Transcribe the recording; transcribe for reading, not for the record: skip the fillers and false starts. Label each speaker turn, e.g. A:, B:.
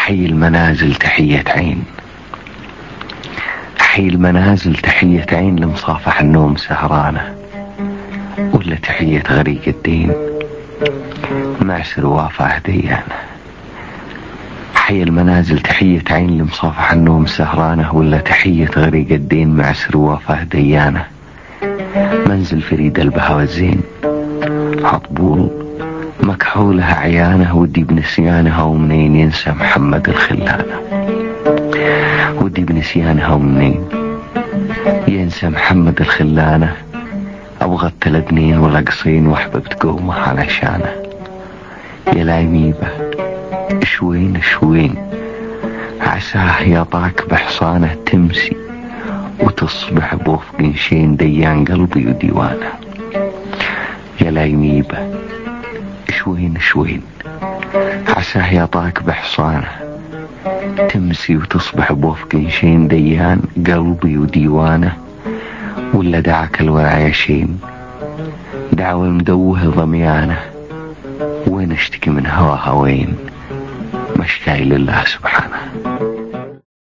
A: حي المنازل تحية عين، حي المنازل تحية عين لمصافح النوم سهرانة، ولا تحية غريق الدين معسر وافاه ديانة. حي المنازل تحية عين لمصافح النوم سهرانة، ولا تحية غريق الدين معسر وافاه ديانة. منزل فريد البهوى الزين عطبول مكحولها عيانه، ودي بنسيانها ومنين ينسى محمد الخلانة. ودي بنسيانها ومنين ينسى محمد الخلانة. أبغى التلبنين والأقصين وأحببت قومه علشانه. يا لايميبة شوين شوين عساه يطاك بحصانه، تمسي وتصبح بوفق شين ديان قلبي وديوانه. يا لايميبة شوين شوين عساه يطاك بحصانه، تمسي وتصبح بوفق شين ديان قلبي وديوانه. ولا دعك الورع يا شين دعوة المدوه ضميانه، وين اشتكي من هواها وين مشكاي لله سبحانه.